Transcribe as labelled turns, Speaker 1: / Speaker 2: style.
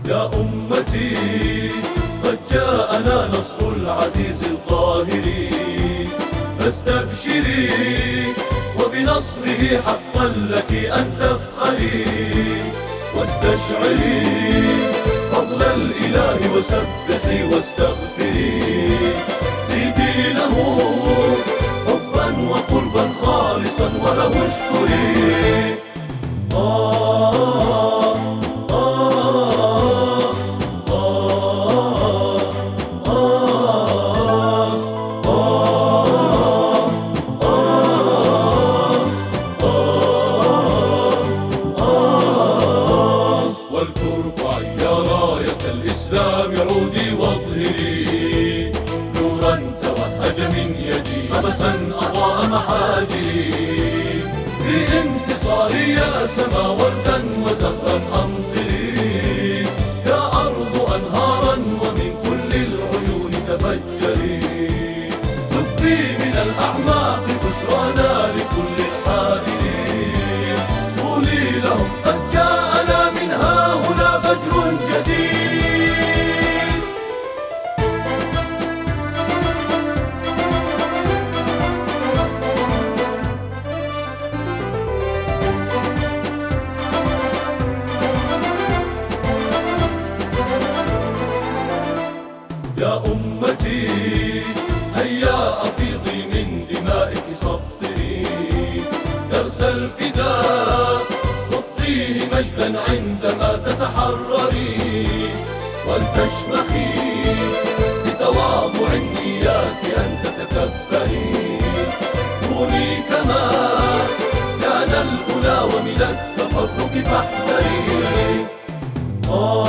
Speaker 1: يا أمتي قد جاءنا نصر العزيز القاهر، فاستبشري وبنصره حقا لك أن تفخري، واستشعري فضل الإله وسبحي واستغفري، زيدي له حبا وقربا خالصا وله اشكري. ولترفعي يا راية الإسلام عودي واظهري، نورا توهج من يدي خمسا أضاء محاجري، بانتصاري يا سما وردا وزهرا أمطري، يا أرض أنهارا ومن كل العيون تفجري، سبي من الأعماق بشرانا لكل الحاضرين، قولي لهم قد جاءنا من ها هنا فجر جديد. يا أمتي هيا أفيضي من دمائك سطري، درس الفداء خطيه مجدا عندما تتحرري، ولتشمخي بتواضع إياك أن تتكبري، كوني كما كان الأولى ومن التفرق فاحذري.